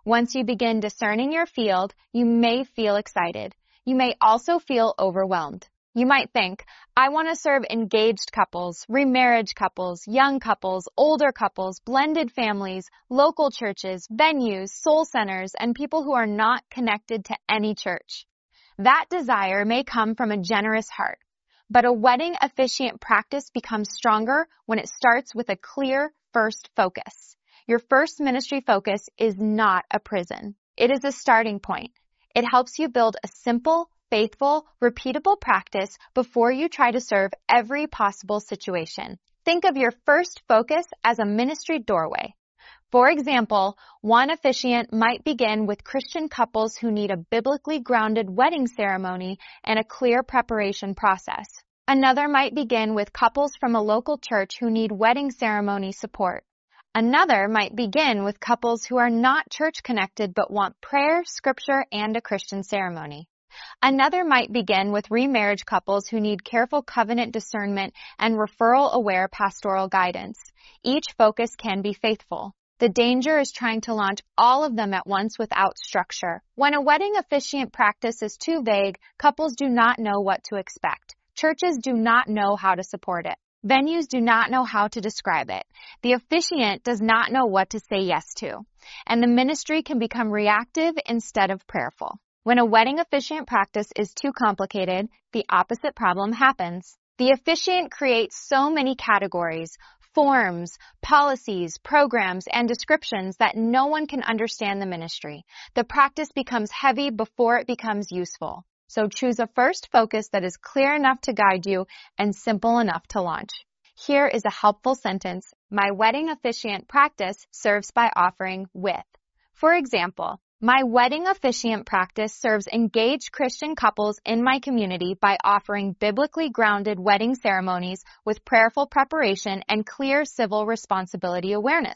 Once you begin discerning your field, you may feel excited. You may also feel overwhelmed. You might think, I want to serve engaged couples, remarriage couples, young couples, older couples, blended families, local churches, venues, soul centers, and people who are not connected to any church. That desire may come from a generous heart, but a wedding officiant practice becomes stronger when it starts with a clear first focus. Your first ministry focus is not a prison. It is a starting point. It helps you build a simple, faithful, repeatable practice before you try to serve every possible situation. Think of your first focus as a ministry doorway. For example, one officiant might begin with Christian couples who need a biblically grounded wedding ceremony and a clear preparation process. Another might begin with couples from a local church who need wedding ceremony support. Another might begin with couples who are not church connected but want prayer, scripture, and a Christian ceremony. Another might begin with remarriage couples who need careful covenant discernment and referral-aware pastoral guidance. Each focus can be faithful. The danger is trying to launch all of them at once without structure. When a wedding officiant practice is too vague, couples do not know what to expect. Churches do not know how to support it. Venues do not know how to describe it. The officiant does not know what to say yes to. And the ministry can become reactive instead of prayerful. When a wedding officiant practice is too complicated, the opposite problem happens. The officiant creates so many categories, forms, policies, programs, and descriptions that no one can understand the ministry. The practice becomes heavy before it becomes useful. So choose a first focus that is clear enough to guide you and simple enough to launch. Here is a helpful sentence. My wedding officiant practice serves by offering with. For example, my wedding officiant practice serves engaged Christian couples in my community by offering biblically grounded wedding ceremonies with prayerful preparation and clear civil responsibility awareness.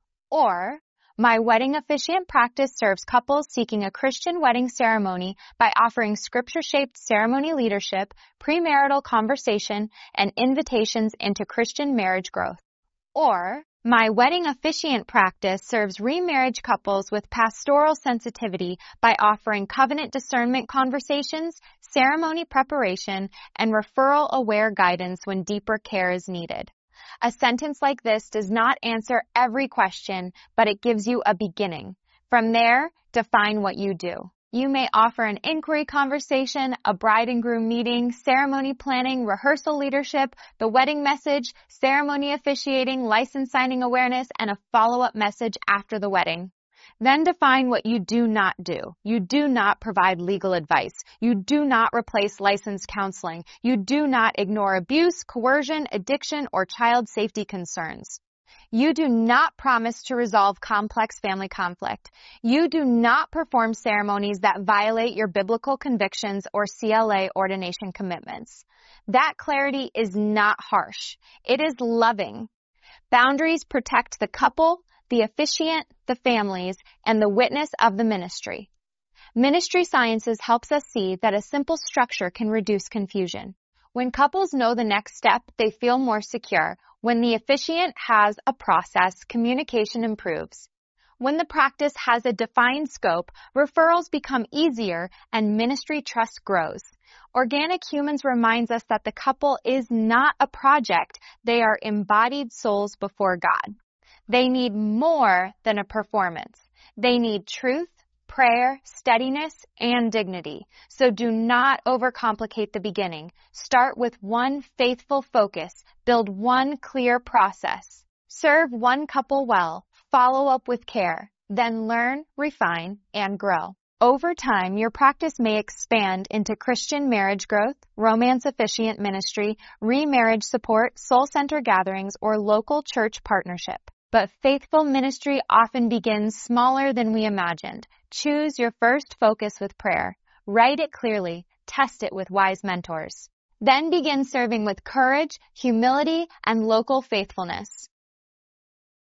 Or, my wedding officiant practice serves couples seeking a Christian wedding ceremony by offering scripture-shaped ceremony leadership, premarital conversation, and invitations into Christian marriage growth. Or, my wedding officiant practice serves remarriage couples with pastoral sensitivity by offering covenant discernment conversations, ceremony preparation, and referral-aware guidance when deeper care is needed. A sentence like this does not answer every question, but it gives you a beginning. From there, define what you do. You may offer an inquiry conversation, a bride and groom meeting, ceremony planning, rehearsal leadership, the wedding message, ceremony officiating, license signing awareness, and a follow-up message after the wedding. Then define what you do not do. You do not provide legal advice. You do not replace licensed counseling. You do not ignore abuse, coercion, addiction, or child safety concerns. You do not promise to resolve complex family conflict. You do not perform ceremonies that violate your biblical convictions or CLA ordination commitments. That clarity is not harsh. It is loving. Boundaries protect the couple, the officiant, the families, and the witness of the ministry. Ministry Sciences helps us see that a simple structure can reduce confusion. When couples know the next step, they feel more secure. When the officiant has a process, communication improves. When the practice has a defined scope, referrals become easier and ministry trust grows. Organic Humans reminds us that the couple is not a project. They are embodied souls before God. They need more than a performance. They need truth, prayer, steadiness, and dignity. So do not overcomplicate the beginning. Start with one faithful focus. Build one clear process. Serve one couple well. Follow up with care. Then learn, refine, and grow. Over time, your practice may expand into Christian marriage growth, romance officiant ministry, remarriage support, soul center gatherings, or local church partnership. But faithful ministry often begins smaller than we imagined. Choose your first focus with prayer. Write it clearly. Test it with wise mentors. Then begin serving with courage, humility, and local faithfulness.